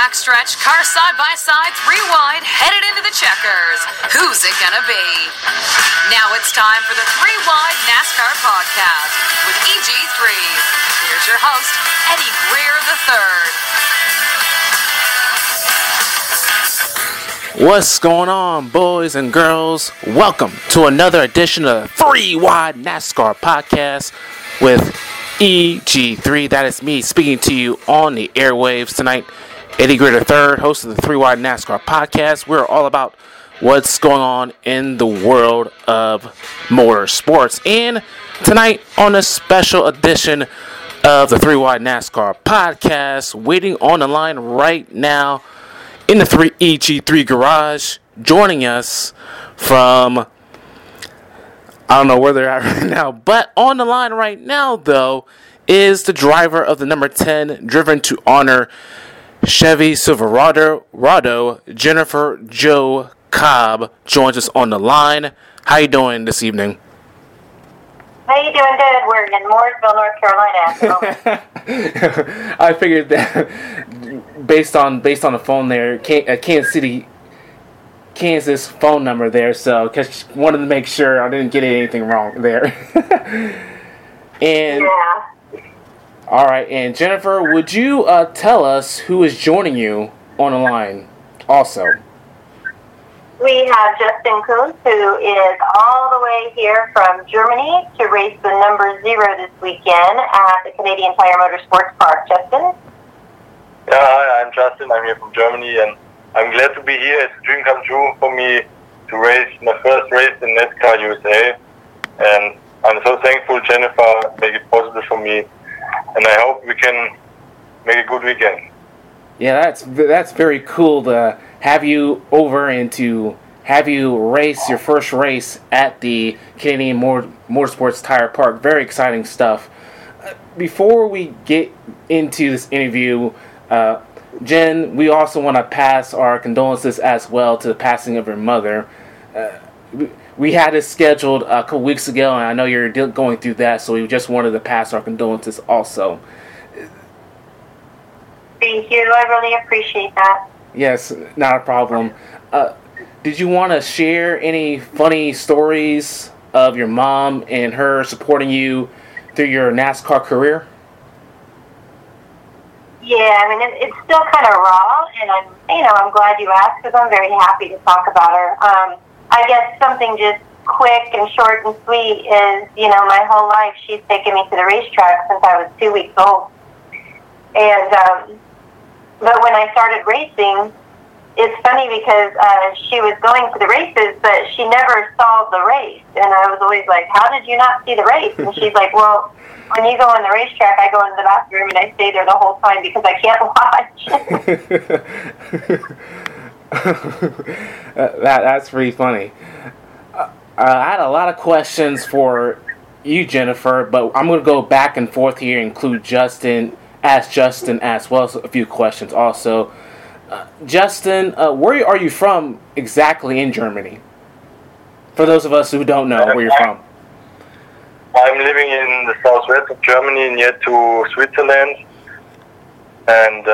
backstretch, car side by side, 3 wide, headed into the checkers. Who's it gonna be? Now it's time for the 3 Wide NASCAR podcast with EG3. Here's your host, Eddie Greer III. What's going on, boys and girls? Welcome to another edition of the 3 Wide NASCAR podcast with EG3. That is me speaking to you on the airwaves tonight. Eddie Greer III, host of the 3 Wide NASCAR podcast. We're all about what's going on in the world of motorsports. And tonight on a special edition of the 3 Wide NASCAR podcast, waiting on the line right now in the EG3 garage, joining us from, I don't know where they're at right now, but on the line right now, though, is the driver of the number 10 Driven to Honor Chevy Silverado, Jennifer Jo Cobb, joins us on the line. How you doing this evening? How you doing? Good. We're in Mooresville, North Carolina at the moment. I figured that based on the phone there, Kansas City, Kansas phone number there, so cause wanted to make sure I didn't get anything wrong there. And yeah. All right, and Jennifer, would you tell us who is joining you on the line also? We have Justin Kuntz, who is all the way here from Germany to race the number 0 this weekend at the Canadian Tire Motorsports Park. Justin? Yeah, hi, I'm Justin. I'm here from Germany, and I'm glad to be here. It's a dream come true for me to race my first race in NASCAR USA, and I'm so thankful Jennifer made it possible for me, and I hope we can make a good weekend. Yeah, that's very cool to have you over and to have you race your first race at the Canadian Motorsports Tire Park. Very exciting stuff. Before we get into this interview, Jen, we also want to pass our condolences as well to the passing of your mother. We had it scheduled a couple weeks ago, and I know you're going through that, so we just wanted to pass our condolences also. Thank you. I really appreciate that. Yes, not a problem. Did you want to share any funny stories of your mom and her supporting you through your NASCAR career? Yeah, I mean, it's still kind of raw, and I'm glad you asked because I'm very happy to talk about her. I guess something just quick and short and sweet is, my whole life she's taken me to the racetrack since I was 2 weeks old. And, but when I started racing, it's funny because she was going to the races, but she never saw the race. And I was always like, how did you not see the race? And she's like, well, when you go on the racetrack, I go into the bathroom and I stay there the whole time because I can't watch. That's pretty funny. I had a lot of questions for you, Jennifer, but I'm going to go back and forth here and include ask Justin as well as a few questions also. Justin, where are you from exactly in Germany? For those of us who don't know where you're from. I'm living in the southwest of Germany, near to Switzerland, and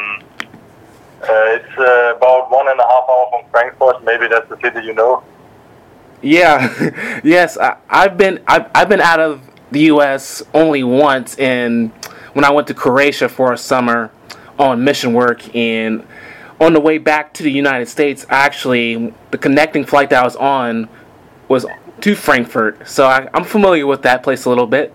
it's about 1.5 hours from Frankfurt. Maybe that's the city you know. Yeah, yes. I've been out of the U.S. only once, when I went to Croatia for a summer on mission work, and on the way back to the United States, actually, the connecting flight that I was on was to Frankfurt, so I'm familiar with that place a little bit.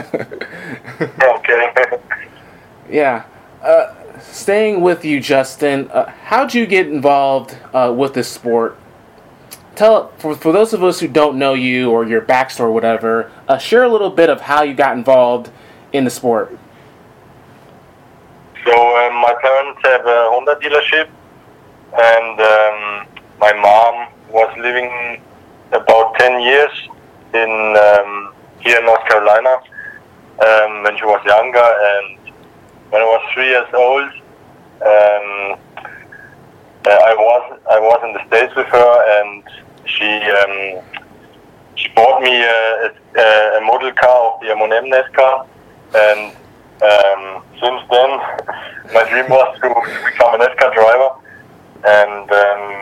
Okay. Yeah. Staying with you, Justin, how'd you get involved with this sport? For those of us who don't know you or your backstory or whatever, share a little bit of how you got involved in the sport. So my parents have a Honda dealership, and my mom was living about 10 years in here in North Carolina when she was younger, and when I was 3 years old, I was in the States with her, and she bought me a model car of the M&M NASCAR, and Since then, my dream was to become a NASCAR driver, and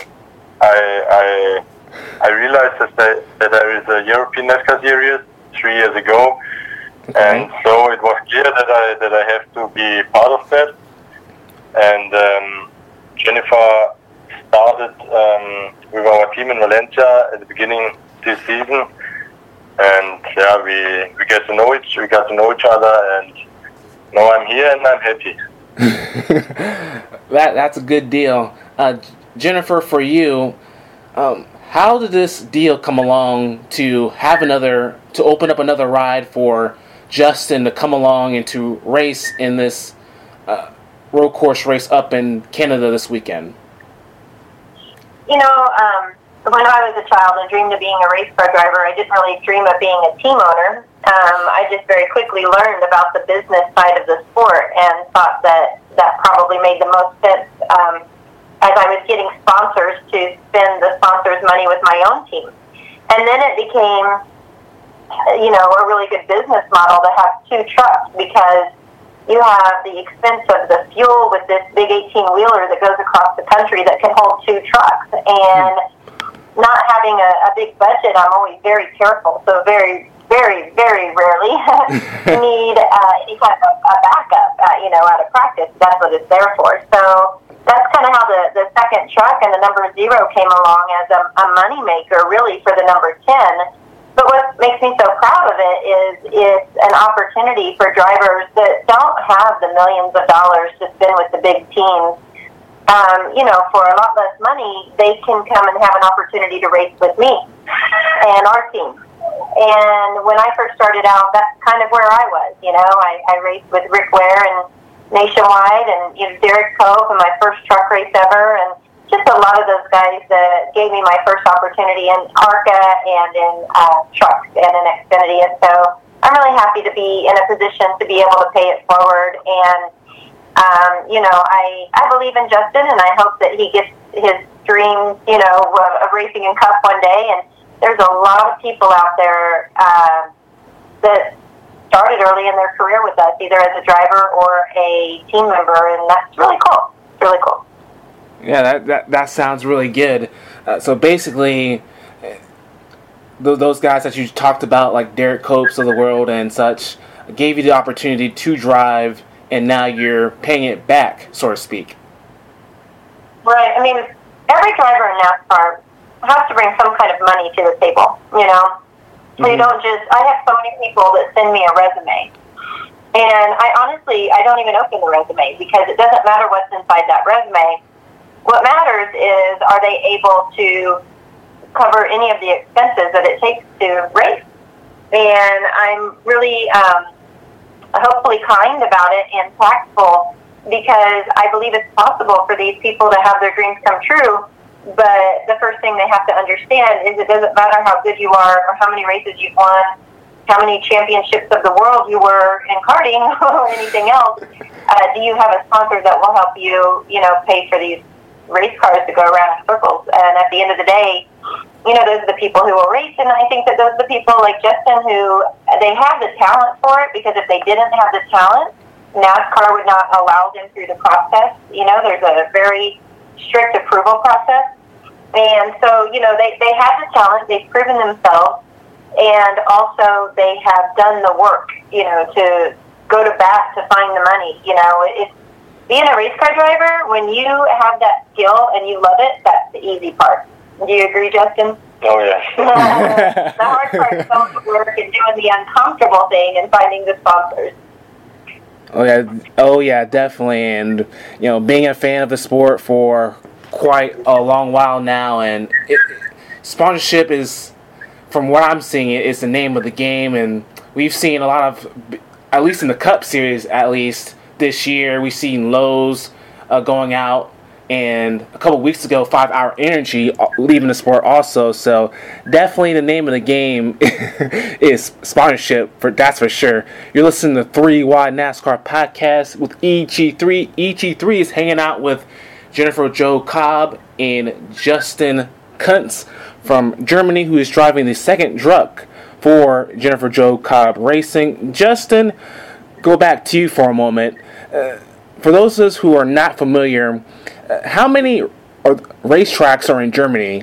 I realized that there is a European NASCAR series 3 years ago, and so it was clear that I have to be part of that. And Jennifer started with our team in Valencia at the beginning this season, and yeah, we got to know each other, and now I'm here and I'm happy. That's a good deal. Jennifer, for you, how did this deal come along to open up another ride for Justin to come along and to race in this road course race up in Canada this weekend? You know, when I was a child and dreamed of being a race car driver, I didn't really dream of being a team owner. I just very quickly learned about the business side of the sport and thought that probably made the most sense as I was getting sponsors to spend the sponsors' money with my own team. And then it became, you know, a really good business model to have 2 trucks, because you have the expense of the fuel with this big 18-wheeler that goes across the country that can hold 2 trucks. And not having a big budget, I'm always very careful. So very, very, very rarely need any kind of a backup, out of practice. That's what it's there for. So that's kind of how the second truck and the number 0 came along as a money maker, really, for the number 10. But what makes me so proud of it is it's an opportunity for drivers that don't have the millions of dollars to spend with the big teams. For a lot less money, they can come and have an opportunity to race with me and our team. And when I first started out, that's kind of where I was. I raced with Rick Ware and Nationwide, and Derek Cope in my first truck race ever, and just a lot of those guys that gave me my first opportunity in ARCA and in trucks and in Xfinity. And so I'm really happy to be in a position to be able to pay it forward. And I believe in Justin, and I hope that he gets his dream, of racing in Cup one day. And there's a lot of people out there that started early in their career with us, either as a driver or a team member, and that's really cool. It's really cool. Yeah, that sounds really good. So basically, those guys that you talked about, like Derek Copes of the world and such, gave you the opportunity to drive, and now you're paying it back, so to speak. Right. I mean, every driver in NASCAR has to bring some kind of money to the table, So you don't I have so many people that send me a resume. And I don't even open the resume, because it doesn't matter what's inside that resume. What matters is, are they able to cover any of the expenses that it takes to race? And I'm really hopefully kind about it and tactful, because I believe it's possible for these people to have their dreams come true. But the first thing they have to understand is it doesn't matter how good you are or how many races you've won, how many championships of the world you were in karting or anything else. Do you have a sponsor that will help you, pay for these race cars to go around in circles? And at the end of the day, those are the people who will race. And I think that those are the people like Justin who, they have the talent for it, because if they didn't have the talent, NASCAR would not allow them through the process. There's a very strict approval process. And so, they have the talent, they've proven themselves, and also they have done the work, to go to bat to find the money. It's being a race car driver, when you have that skill and you love it, that's the easy part. Do you agree, Justin? Oh, yeah. The hard part is going to work and doing the uncomfortable thing and finding the sponsors. Oh yeah, definitely. And being a fan of the sport for quite a long while now, and sponsorship is, from what I'm seeing, it's the name of the game. And we've seen a lot of, at least in the Cup Series, at least this year, we've seen Lowe's going out, and a couple weeks ago, 5 Hour Energy leaving the sport also. So definitely the name of the game is sponsorship, that's for sure. You're listening to 3 Wide NASCAR Podcast with EG3. EG3 is hanging out with Jennifer Jo Cobb and Justin Kuntz from Germany, who is driving the second truck for Jennifer Jo Cobb Racing. Justin, go back to you for a moment. For those of us who are not familiar, how many racetracks are in Germany?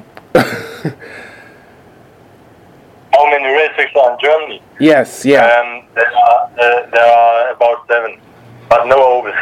How many racetracks are in Germany? Yes, yeah. There are about 7, but no ovals.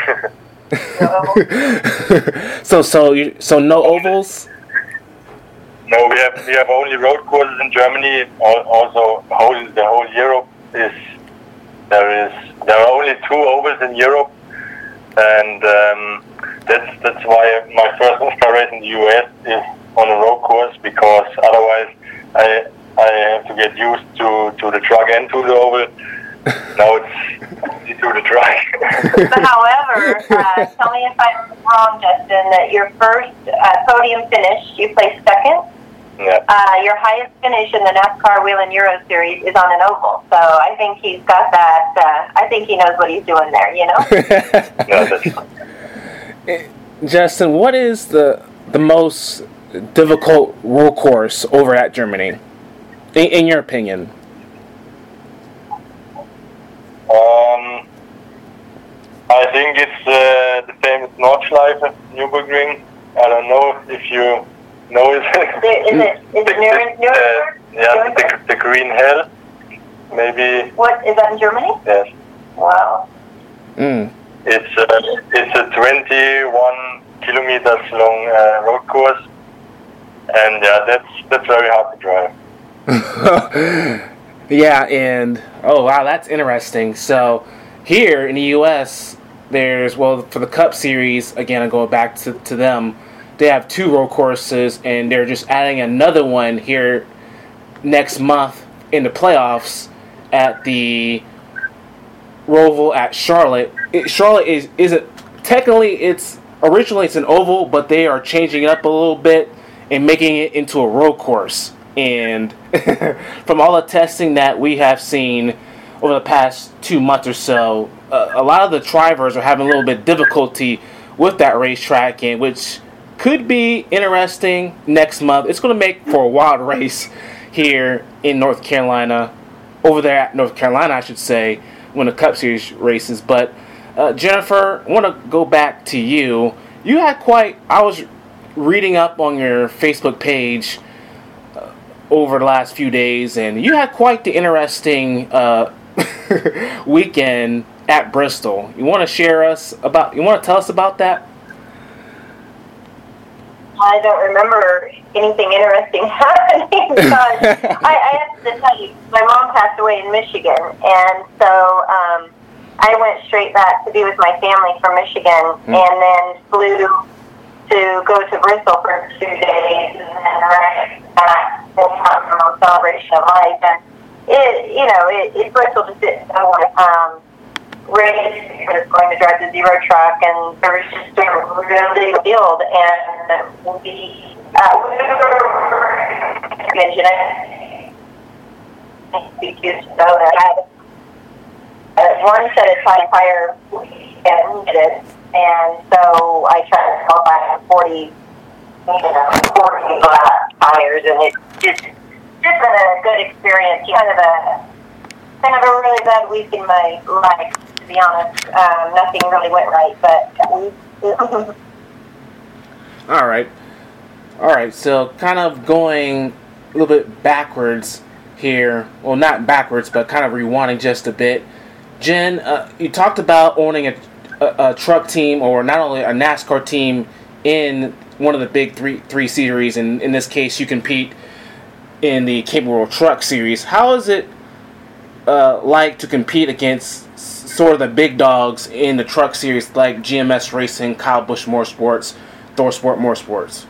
So no ovals? No, we have only road courses in Germany. Also, the whole Europe there are only 2 ovals in Europe, and that's why my first NASCAR race in the US is on a road course, because otherwise I have to get used to the truck and to the oval. Now it's easy to the truck. But however, tell me if I'm wrong, Justin, that your first podium finish, you placed second. Yeah. Your highest finish in the NASCAR Whelen Euro Series is on an oval. So I think he's got that. I think he knows what he's doing there, you know? Justin, what is the most difficult road course over at Germany, in your opinion? I think it's the famous Nordschleife, Nürburgring. I don't know if you know it. Is it Nuremberg? Yeah, the Green Hell, maybe. What, is that in Germany? Yes. Wow. It's a 21 kilometers long road course, and yeah, that's very hard to drive. Yeah, and oh wow, that's interesting. So here in the U.S., there's, well, for the Cup Series, again, I'm going back to them, they have 2 road courses, and they're just adding another one here next month in the playoffs at the Roval at Charlotte. Charlotte isn't technically, originally it's an oval, but they are changing it up a little bit and making it into a road course. And from all the testing that we have seen over the past 2 months or so, a lot of the drivers are having a little bit difficulty with that racetrack, and which could be interesting next month. It's going to make for a wild race here in North Carolina, over there at North Carolina, I should say, when the Cup Series races. But Jennifer, I want to go back to you. You had I was reading up on your Facebook page over the last few days, and you had quite the interesting weekend at Bristol. You want to tell us about that? I don't remember anything interesting happening, because I have to tell you, my mom passed away in Michigan, and so I went straight back to be with my family from Michigan, and then flew to go to Bristol for 2 days, and then right back and have a celebration of life. And Bristol just didn't know what race was going to drive the zero truck, and there was just a really field, and we one set of tire weekend, and so I tried to help out 40 flat tires, and it just been a good experience. Kind of a really bad week in my life, to be honest. Nothing really went right, but All right. So kind of going a little bit backwards here. Well, not backwards, but kind of rewinding just a bit. Jen, you talked about owning a truck team, or not only a NASCAR team in one of the big three series, and in this case you compete in the Cape World Truck Series. How is it like to compete against sort of the big dogs in the truck series, like GMS Racing, Kyle Busch Motorsports, ThorSport Motorsports?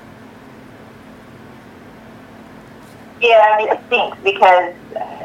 Yeah, I mean, it stinks because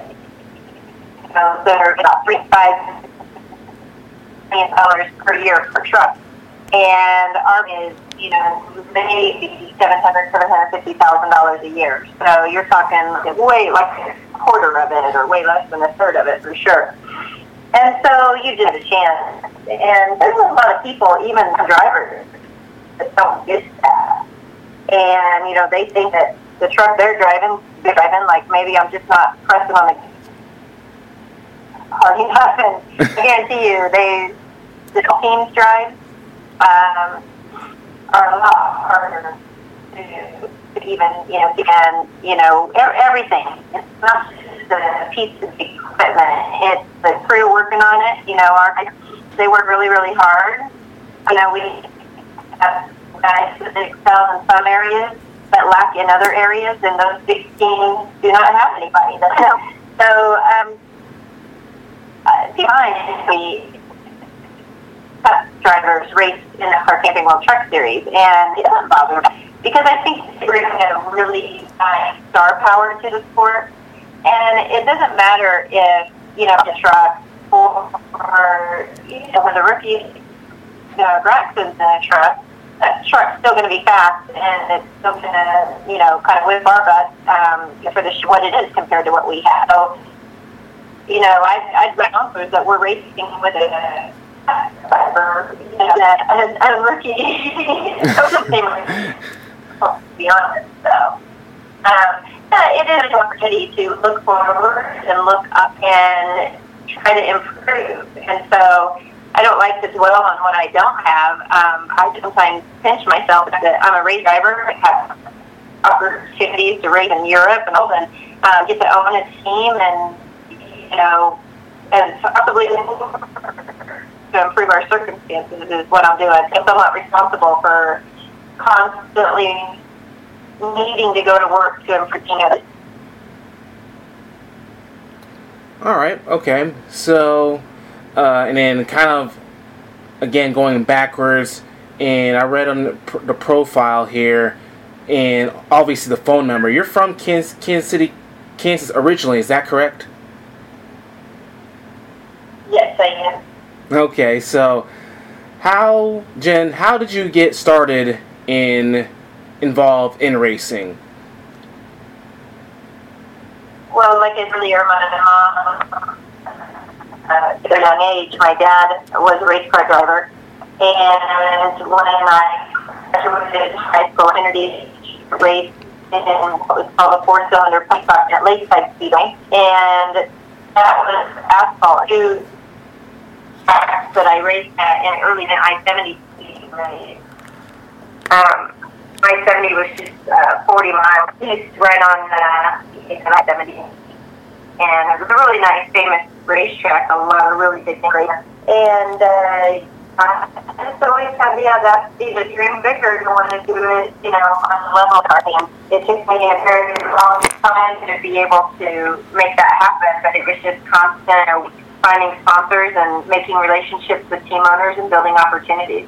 they're about $3.5 million per year per truck, and our is maybe $750,000 a year. So you're talking way like a quarter of it, or way less than a third of it for sure. And so you did a chance, and there's a lot of people, even drivers, that don't get that, and they think that the truck they're driving like maybe I'm just not pressing on the hard enough. And I guarantee you, the teams drives are a lot harder to even, everything. It's not just the piece of equipment. It's the crew working on it. They work really, really hard. We have guys that excel in some areas but lack in other areas, and those big teams do not have anybody that know. So, we drivers race in the Car Camping World Truck Series, and it doesn't bother me because I think they bring a really nice star power to the sport, and it doesn't matter if the truck or when the rookie Braxton's in a truck. That truck's still going to be fast, and it's still going to, kind of whip our butt for what it is compared to what we have. So, I'd my offers that we're racing with a rookie. To be honest, so it is an opportunity to look forward and look up and try to improve, and so. I don't like to dwell on what I don't have. I sometimes pinch myself that I'm a race driver. I have opportunities to race in Europe and all, and get to own a team and possibly to improve our circumstances is what I'm doing. I'm somewhat responsible for constantly needing to go to work to improve. All right. Okay. So. And then kind of, again, going backwards, and I read on the profile here, and obviously the phone number. You're from Kansas City, Kansas originally, is that correct? Yes, I am. Okay, so Jen, how did you get started involved in racing? Well, like I said earlier, my mom... at a young age, my dad was a race car driver, and when I graduated high school, I introduced race in what was called a four-cylinder pipe box at Lakeside Speedway, and that was asphalt. Two tracks that I raced at in early in I-70 Speedway. I-70 was just 40 miles. It's right on I-70. And it was a really nice, famous racetrack, a lot of really big things. And it's always had that the dream bigger to want to do it, on the level of our team. It took me a very long time to be able to make that happen, but it was just constant finding sponsors and making relationships with team owners and building opportunities.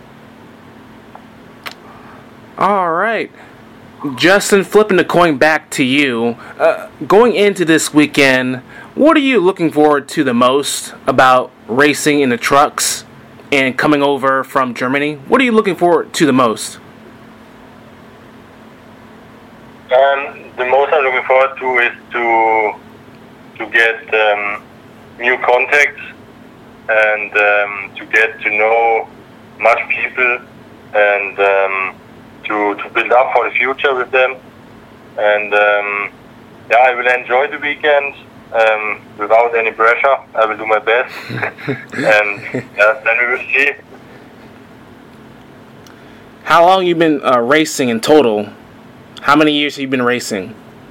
All right. Justin, flipping the coin back to you. Going into this weekend, what are you looking forward to the most about racing in the trucks and coming over from Germany? What are you looking forward to the most? The most I'm looking forward to is to get new contacts and to get to know much people and to build up for the future with them. And I will enjoy the weekend without any pressure. I will do my best. And then we will see. How long have you been racing in total? How many years have you been racing?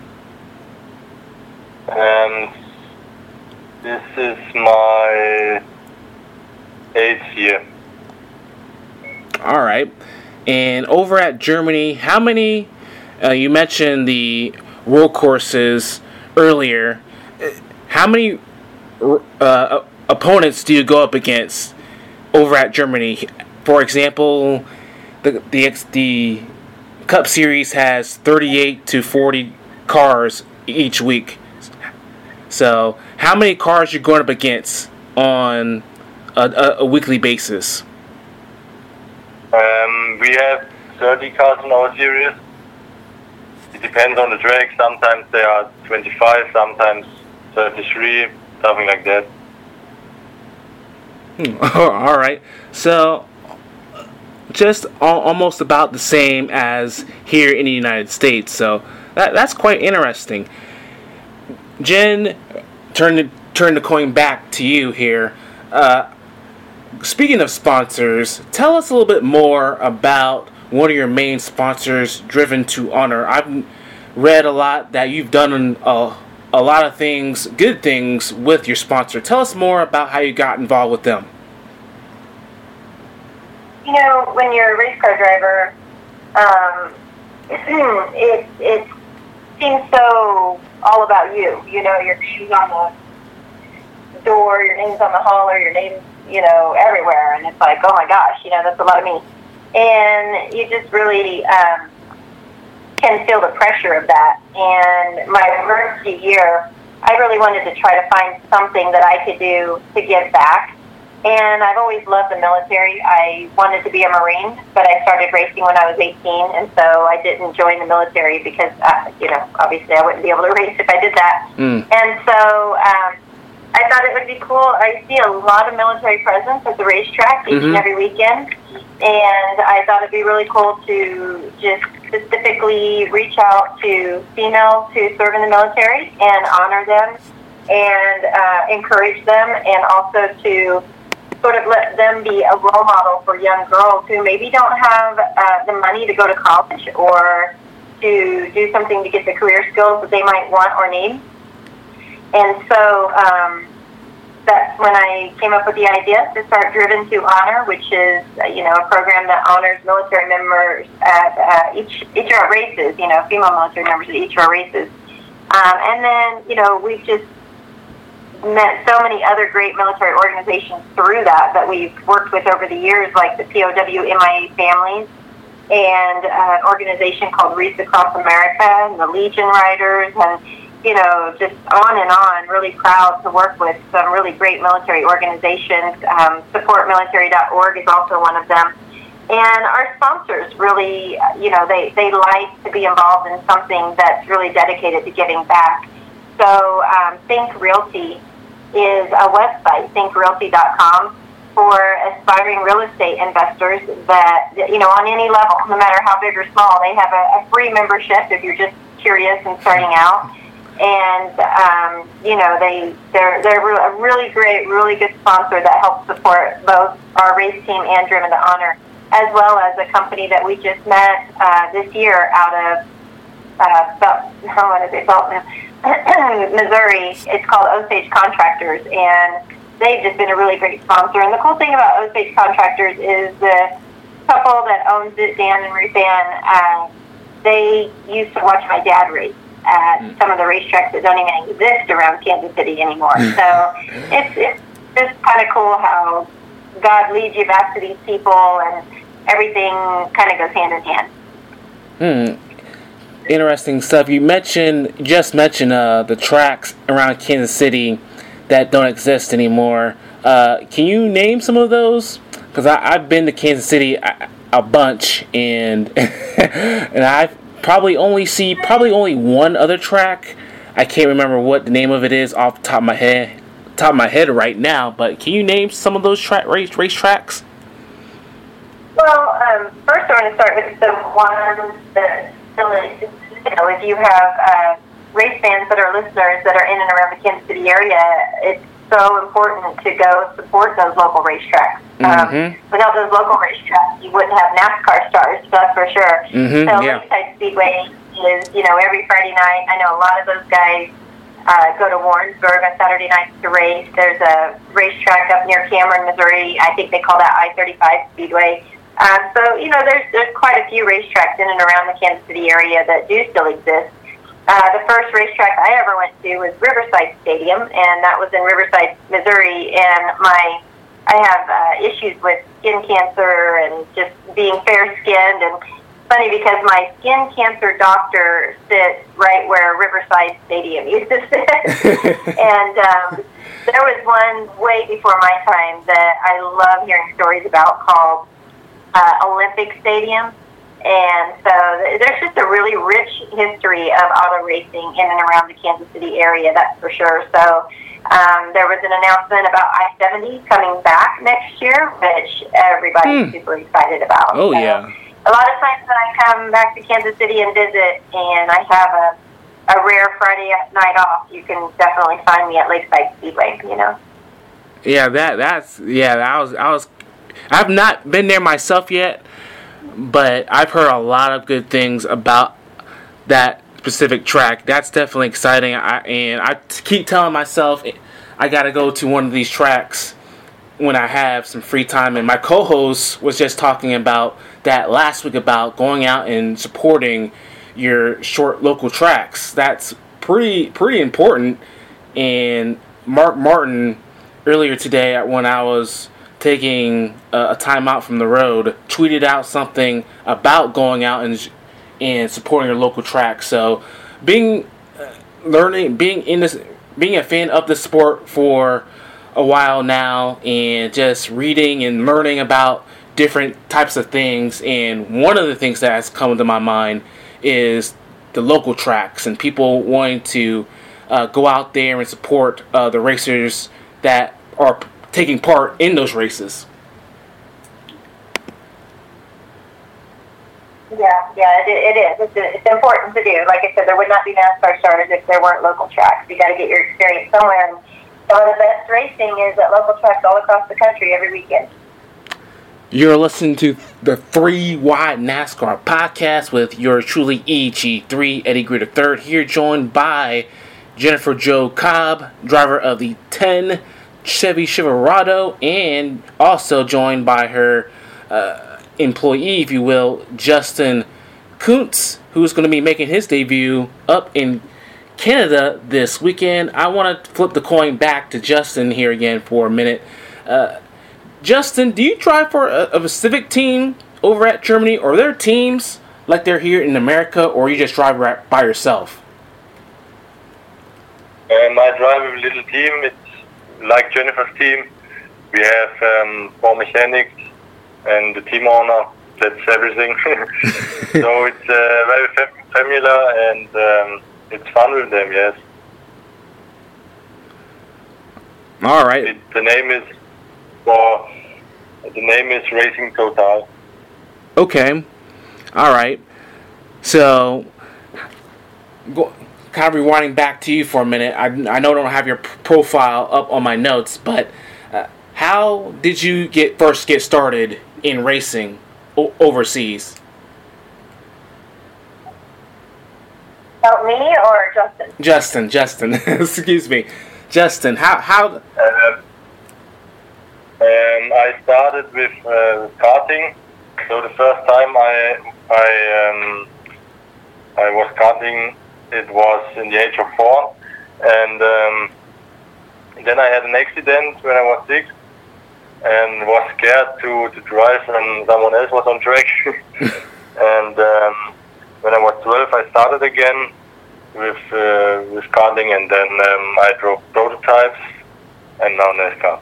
This is my 8th year. All right. And over at Germany, how many, you mentioned the road courses earlier, how many opponents do you go up against over at Germany? For example, the Cup Series has 38 to 40 cars each week. So how many cars are you going up against on a weekly basis? We have 30 cars in our series. It depends on the track. Sometimes they are 25, sometimes 33, something like that. All right. So just almost about the same as here in the United States. So that's quite interesting. Jen, turning turn the coin back to you here. Speaking of sponsors, tell us a little bit more about one of your main sponsors, Driven to Honor. I've read a lot that you've done a lot of things, good things, with your sponsor. Tell us more about how you got involved with them. You know, when you're a race car driver, it seems so all about you. You know, your name's on the door, your name's on the hauler, your name's, you know, everywhere. And it's like, oh my gosh, you know, that's a lot of me. And you just really can feel the pressure of that. And my rookie year, I really wanted to try to find something that I could do to give back. And I've always loved the military. I wanted to be a Marine, but I started racing when I was 18, and so I didn't join the military because, you know, obviously I wouldn't be able to race if I did that. And so I thought it would be cool. I see a lot of military presence at the racetrack each and every weekend, and I thought it'd be really cool to just specifically reach out to females who serve in the military and honor them and encourage them, and also to sort of let them be a role model for young girls who maybe don't have the money to go to college or to do something to get the career skills that they might want or need. And so that's when I came up with the idea to start Driven to Honor, which is, you know, a program that honors military members at each of our races, you know, female military members at each of our races. And then, you know, we've just met so many other great military organizations through that we've worked with over the years, like the POW MIA families and an organization called Wreaths Across America and the Legion Riders, and, you know, just on and on. Really proud to work with some really great military organizations. Supportmilitary.org is also one of them. And our sponsors really, you know, they like to be involved in something that's really dedicated to giving back. So Think Realty is a website, thinkrealty.com, for aspiring real estate investors that, you know, on any level, no matter how big or small. They have a free membership if you're just curious and starting out. And, you know, they're a really great, really good sponsor that helps support both our race team and Driven to Honor, as well as a company that we just met this year out of Missouri. It's called Osage Contractors, and they've just been a really great sponsor. And the cool thing about Osage Contractors is the couple that owns it, Dan and Ruth Ann, they used to watch my dad race at some of the racetracks that don't even exist around Kansas City anymore. So it's just kind of cool how God leads you back to these people, and everything kind of goes hand in hand. Interesting stuff. You just mentioned the tracks around Kansas City that don't exist anymore. Can you name some of those? Because I've been to Kansas City a bunch, and and I've probably only one other track. I can't remember what the name of it is off the top of my head right now. But can you name some of those race tracks? Well, first I want to start with the one that still exists. You know, if you have race fans that are listeners that are in and around the Kansas City area, it's so important to go support those local racetracks. Without those local racetracks, you wouldn't have NASCAR stars, that's for sure. So Lakeside Speedway is, you know, every Friday night. I know a lot of those guys go to Warrensburg on Saturday nights to race. There's a racetrack up near Cameron, Missouri. I think they call that I-35 Speedway. So, you know, there's quite a few racetracks in and around the Kansas City area that do still exist. The first racetrack I ever went to was Riverside Stadium, and that was in Riverside, Missouri. And I have issues with skin cancer and just being fair-skinned. And funny because my skin cancer doctor sits right where Riverside Stadium used to sit. And there was one way before my time that I love hearing stories about called Olympic Stadium. And so there's just a really rich history of auto racing in and around the Kansas City area, that's for sure. So there was an announcement about I-70 coming back next year, which everybody's super excited about. Oh, so yeah. A lot of times when I come back to Kansas City and visit, and I have a rare Friday night off, you can definitely find me at Lakeside Speedway. Yeah, I've not been there myself yet, but I've heard a lot of good things about that specific track. That's definitely exciting. I keep telling myself I got to go to one of these tracks when I have some free time. And my co-host was just talking about that last week about going out and supporting your short local tracks. That's pretty important. And Mark Martin earlier today, when I was taking a time out from the road, tweeted out something about going out and supporting your local track. So being a fan of the sport for a while now, and just reading and learning about different types of things, and one of the things that has come to my mind is the local tracks and people wanting to go out there and support the racers that are taking part in those races. Yeah, it is. It's important to do. Like I said, there would not be NASCAR stars if there weren't local tracks. You got to get your experience somewhere. And some of the best racing is at local tracks all across the country every weekend. You're listening to the 3 Wide NASCAR podcast with yours truly, EG3, Eddie Greer III, here joined by Jennifer Jo Cobb, driver of the 10 Chevy Silverado, and also joined by her employee, if you will, Justin Kuntz, who's going to be making his debut up in Canada this weekend. I want to flip the coin back to Justin here again for a minute. Justin, do you drive for a specific team over at Germany, or are there teams like they're here in America, or you just drive by yourself? I drive with a little team. It's like Jennifer's team. We have 4 mechanics and the team owner. That's everything. So it's very familiar, and it's fun with them, yes. All right. The name is Racing Total. Okay. All right. So, kind of rewinding back to you for a minute. I know I don't have your profile up on my notes, but how did you first get started in racing overseas? About me or Justin? Justin. Excuse me. Justin, how? I started with karting. So the first time I was karting, it was in the age of 4, and then I had an accident when I was 6, and was scared to drive when someone else was on track. And when I was 12, I started again with karting, and then I drove prototypes, and now NASCAR.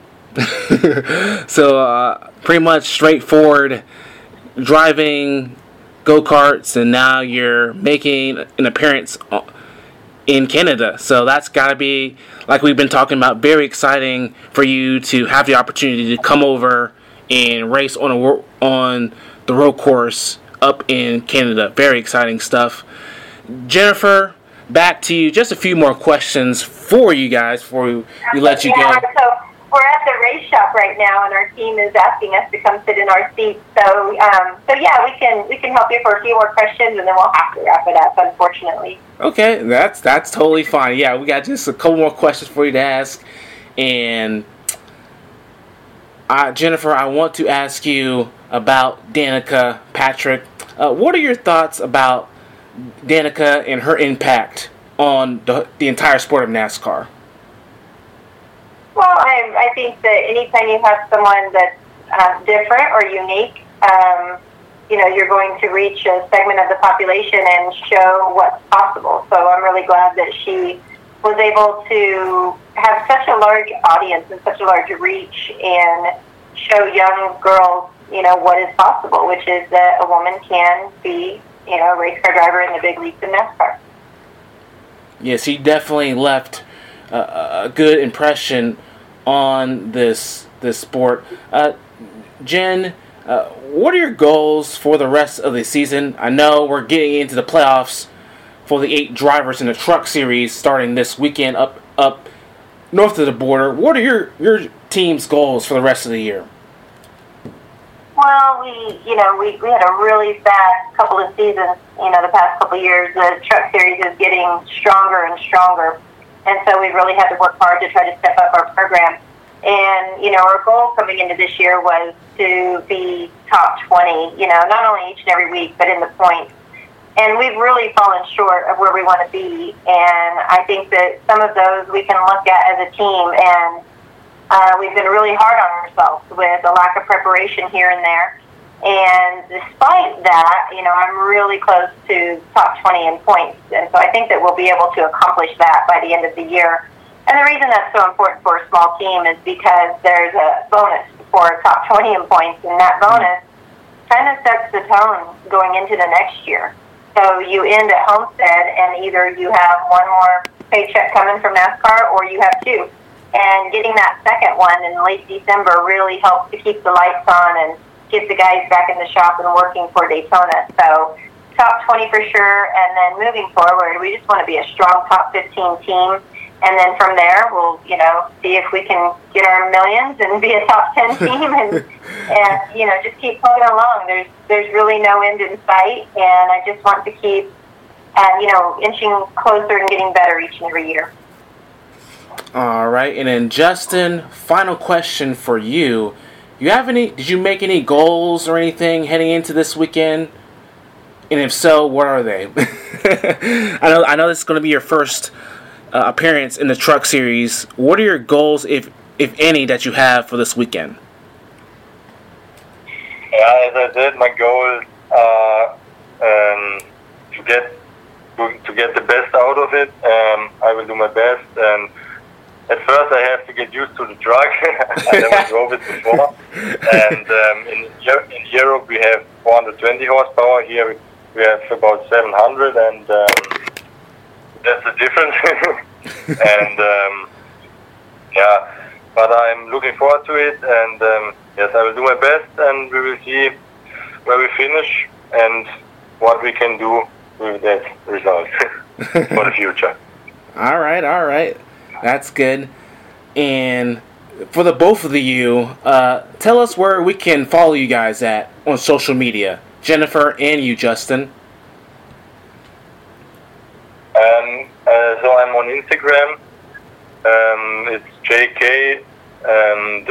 So pretty much straightforward driving go-karts, and now you're making an appearance in Canada. So that's got to be, like we've been talking about, very exciting for you to have the opportunity to come over and race on the road course up in Canada. Very exciting stuff. Jennifer, back to you. Just a few more questions for you guys before we let you go. So we're at the race shop right now, and our team is asking us to come sit in our seats. So yeah, we can help you for a few more questions, and then we'll have to wrap it up, unfortunately. Okay, that's totally fine. Yeah, we got just a couple more questions for you to ask. And Jennifer, I want to ask you about Danica Patrick. What are your thoughts about Danica and her impact on the entire sport of NASCAR? Well, I think that anytime you have someone that's different or unique, you're going to reach a segment of the population and show what's possible. So I'm really glad that she was able to have such a large audience and such a large reach and show young girls, what is possible, which is that a woman can be, a race car driver in the big leagues in NASCAR. Yes, he definitely left a good impression on this sport. Jen, what are your goals for the rest of the season? I know we're getting into the playoffs for the 8 drivers in the Truck Series starting this weekend up north of the border. What are your team's goals for the rest of the year? Well, we had a really fast couple of seasons, the past couple of years. The Truck Series is getting stronger and stronger. And so we really had to work hard to try to step up our program. And, our goal coming into this year was to be top 20, not only each and every week, but in the points. And we've really fallen short of where we want to be. And I think that some of those we can look at as a team. And we've been really hard on ourselves with a lack of preparation here and there. And despite that, I'm really close to top 20 in points. And so I think that we'll be able to accomplish that by the end of the year. And the reason that's so important for a small team is because there's a bonus for a top 20 in points. And that bonus kind of sets the tone going into the next year. So you end at Homestead and either you have one more paycheck coming from NASCAR or you have 2. And getting that second one in late December really helps to keep the lights on and get the guys back in the shop and working for Daytona. So top 20 for sure, and then moving forward, we just want to be a strong top 15 team. And then from there, we'll, see if we can get our millions and be a top 10 team and just keep plugging along. There's really no end in sight, and I just want to keep, inching closer and getting better each and every year. All right, and then Justin, final question for you. Did you make any goals or anything heading into this weekend? And if so, what are they? I know this is going to be your first appearance in the Truck Series. What are your goals, if any, that you have for this weekend? Yeah, as I said, my goals are to get the best out of it. I will do my best, and at first I have to get used to the truck. I never drove it before. And in Europe we have 420 horsepower. Here we have about 700, and that's the difference. And but I'm looking forward to it, and yes, I will do my best, and we will see where we finish and what we can do with that result for the future. All right. That's good. And for the both of you, tell us where we can follow you guys at on social media. Jennifer and you, Justin. So I'm on Instagram. It's JK and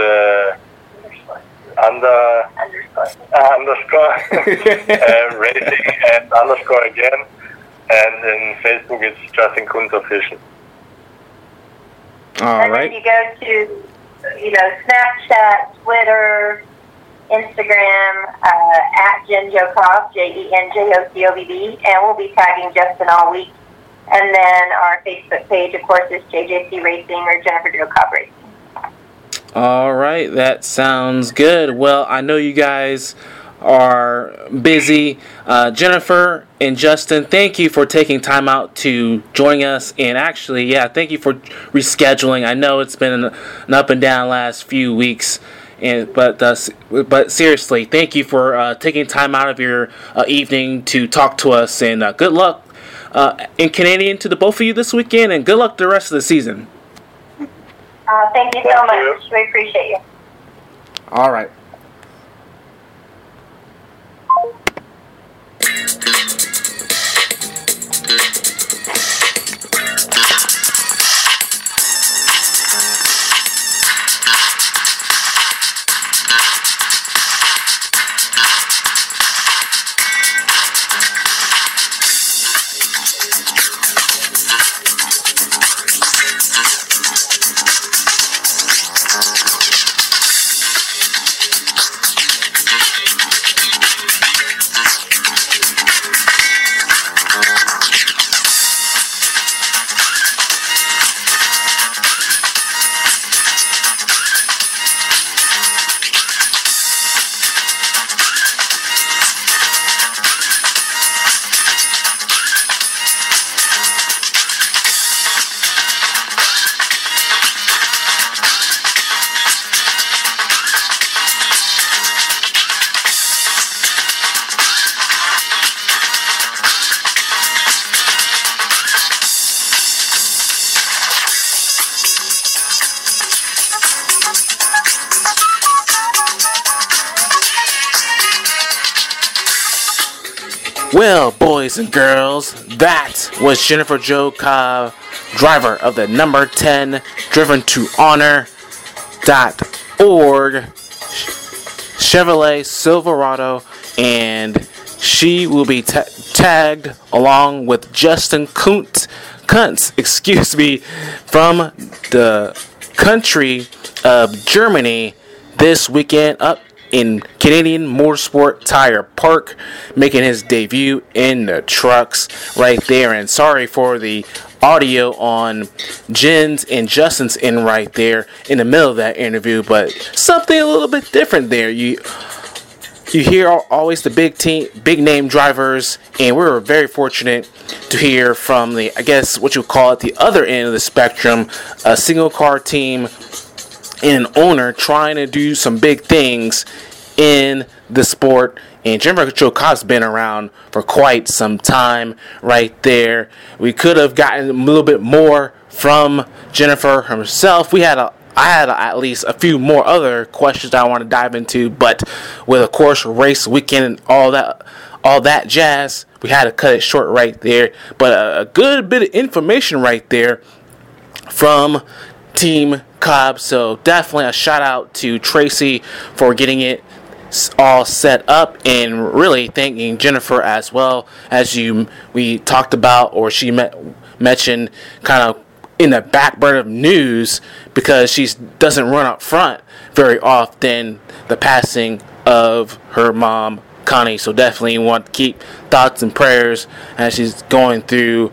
underscore racing and underscore again. And in Facebook it's Justin Kunz Official. All right. And then you go to, Snapchat, Twitter, Instagram, at JenJoCobb, JenJoCobb, and we'll be tagging Justin all week. And then our Facebook page, of course, is JJC Racing or Jennifer Jo Cobb Racing. All right, that sounds good. Well, I know you guys are busy. Jennifer and Justin, thank you for taking time out to join us. And actually, thank you for rescheduling. I know it's been an up and down last few weeks. But seriously, thank you for taking time out of your evening to talk to us. And good luck in Canadian to the both of you this weekend. And good luck the rest of the season. Thank you so much. We appreciate you. All right. Well, boys and girls, that was Jennifer Jo Cobb, driver of the number 10 Driven to Honor.org Chevrolet Silverado, and she will be tagged along with Justin Kuntz, from the country of Germany this weekend up in Canadian Motorsport Tire Park, making his debut in the trucks right there. And sorry for the audio on Jen's and Justin's end right there in the middle of that interview, but something a little bit different there. You hear always the big name drivers, and we were very fortunate to hear from the, I guess what you call it, the other end of the spectrum, a single car team and an owner trying to do some big things in the sport. And Jennifer Jo Cobb's been around for quite some time right there. We could have gotten a little bit more from Jennifer herself. I had at least a few more other questions that I want to dive into, but with, of course, race weekend and all that jazz, we had to cut it short right there. But a good bit of information right there from Team Cobb. So definitely a shout out to Tracy for getting it all set up, and really thanking Jennifer as well, as we talked about, or she mentioned kind of in the back burner of news, because she doesn't run up front very often, the passing of her mom, Connie. So definitely want to keep thoughts and prayers as she's going through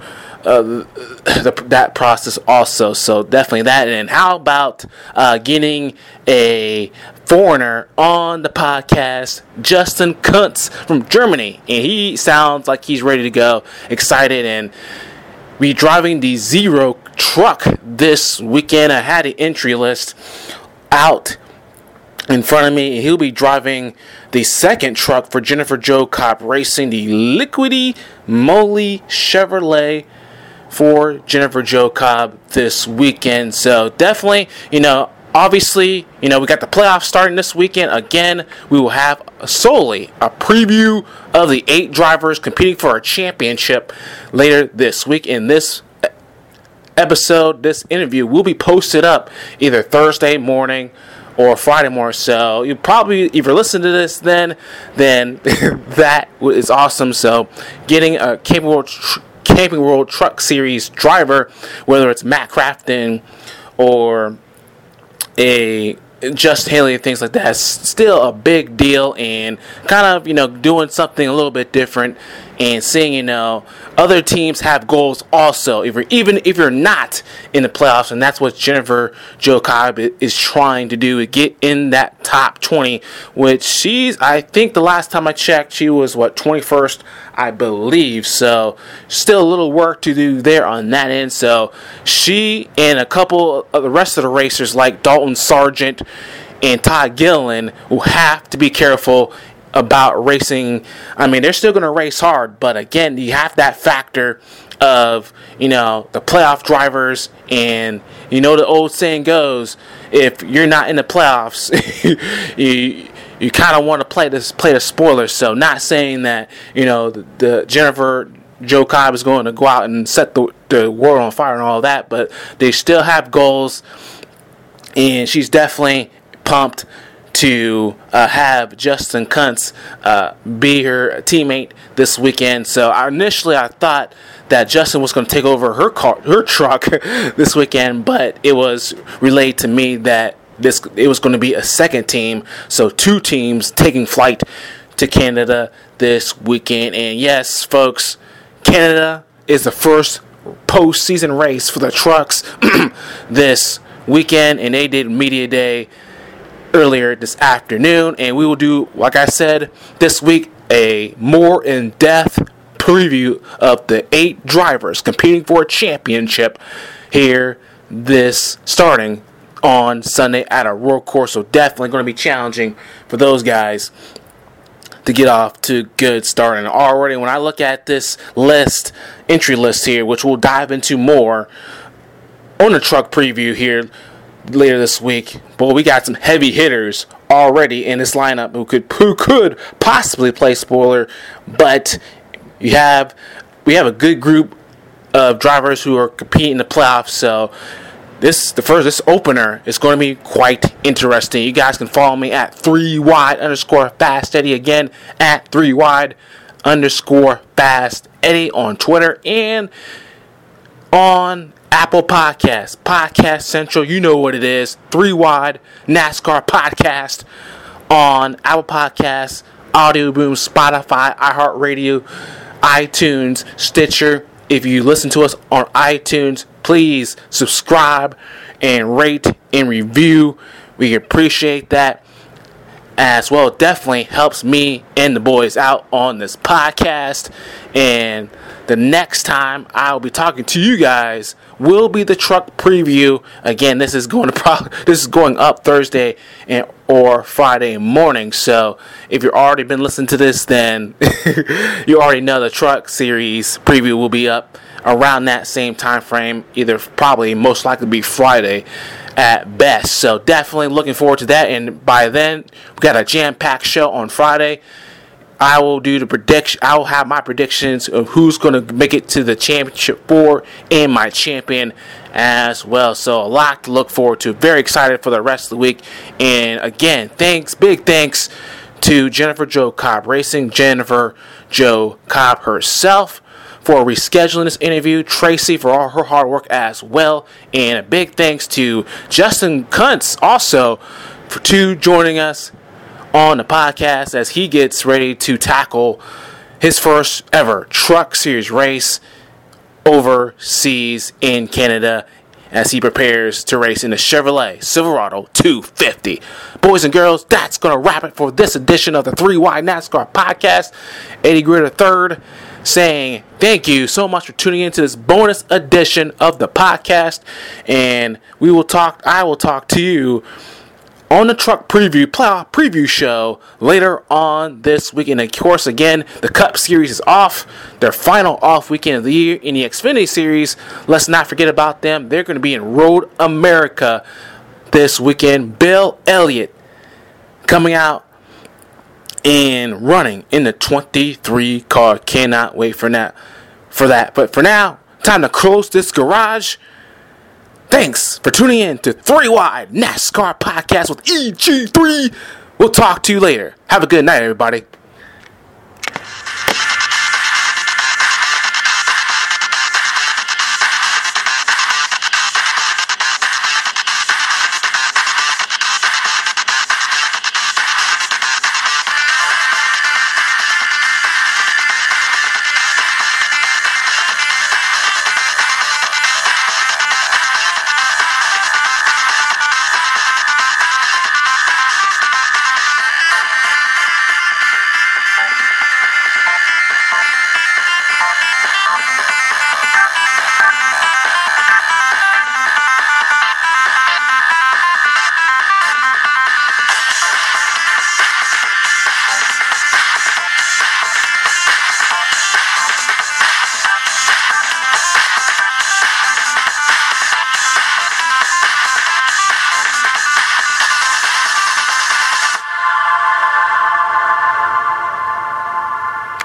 that process also. So definitely that. And how about getting a foreigner on the podcast, Justin Kuntz from Germany, and he sounds like he's ready to go, excited, and be driving the Zero truck this weekend. I had the entry list out in front of me, and he'll be driving the second truck for Jennifer Jo Cobb Racing, the Liquidy Moly Chevrolet for Jennifer Jo Cobb this weekend. So definitely, obviously, we got the playoffs starting this weekend. Again, we will have solely a preview of the 8 drivers competing for a championship later this week. In this episode, this interview will be posted up either Thursday morning or Friday morning. So you probably, if you're listening to this, then that is awesome. So getting a Camping World Truck Series driver, whether it's Matt Crafton or a Just Haley and things like that, is still a big deal, and kind of doing something a little bit different, and seeing other teams have goals also, even if you're not in the playoffs. And that's what Jennifer Jo Cobb is trying to do, get in that top 20, which I think the last time I checked, she was 21st, I believe. So still a little work to do there on that end. So she and a couple of the rest of the racers like Dalton Sargent and Todd Gilliland will have to be careful about racing. I mean, they're still going to race hard, but again, you have that factor of the playoff drivers, and the old saying goes, if you're not in the playoffs, you kind of want to play the spoilers. So not saying that the Jennifer Jo Cobb is going to go out and set the world on fire and all that, but they still have goals, and she's definitely pumped to have Justin Kuntz be her teammate this weekend. So initially I thought that Justin was going to take over her truck this weekend, but it was relayed to me that it was going to be a second team, so 2 teams taking flight to Canada this weekend. And yes, folks, Canada is the first postseason race for the trucks this weekend, and they did media day earlier this afternoon, and we will do, like I said, this week a more in-depth preview of the 8 drivers competing for a championship here starting on Sunday at a road course. So definitely going to be challenging for those guys to get off to a good start. And already when I look at this entry list here, which we'll dive into more on the truck preview here later this week, but we got some heavy hitters already in this lineup who could possibly play spoiler, but we have a good group of drivers who are competing in the playoffs. So this opener is going to be quite interesting. You guys can follow me at 3wide_Fast Eddie, again at 3wide_Fast Eddie on Twitter and on Apple Podcasts, Podcast Central. You know what it is. 3Wide NASCAR Podcast on Apple Podcasts, Audio Boom, Spotify, iHeartRadio, iTunes, Stitcher. If you listen to us on iTunes, please subscribe and rate and review. We appreciate that as well. It definitely helps me and the boys out on this podcast. And the next time I'll be talking to you guys will be the truck preview. Again, this is going up Thursday or Friday morning. So if you've already been listening to this, then you already know the truck series preview will be up around that same time frame. Either probably most likely be Friday at best. So definitely looking forward to that. And by then, we got a jam-packed show on Friday. I will do the prediction. I will have my predictions of who's going to make it to the championship 4 and my champion as well. So a lot to look forward to. Very excited for the rest of the week. And again, big thanks to Jennifer Jo Cobb Racing, Jennifer Jo Cobb herself for rescheduling this interview, Tracy for all her hard work as well, and a big thanks to Justin Kuntz also for joining us on the podcast as he gets ready to tackle his first ever Truck Series race overseas in Canada as he prepares to race in the Chevrolet Silverado 250. Boys and girls, that's going to wrap it for this edition of the 3Wide NASCAR podcast. Eddie Greer III saying thank you so much for tuning into this bonus edition of the podcast, and I will talk to you on the truck playoff preview show later on this weekend. Of course, again, the Cup Series is off, their final off weekend of the year. In the Xfinity Series, let's not forget about them. They're going to be in Road America this weekend. Bill Elliott coming out and running in the 23 car. Cannot wait for that. But for now, time to close this garage. Thanks for tuning in to 3Wide NASCAR Podcast with EG3. We'll talk to you later. Have a good night, everybody.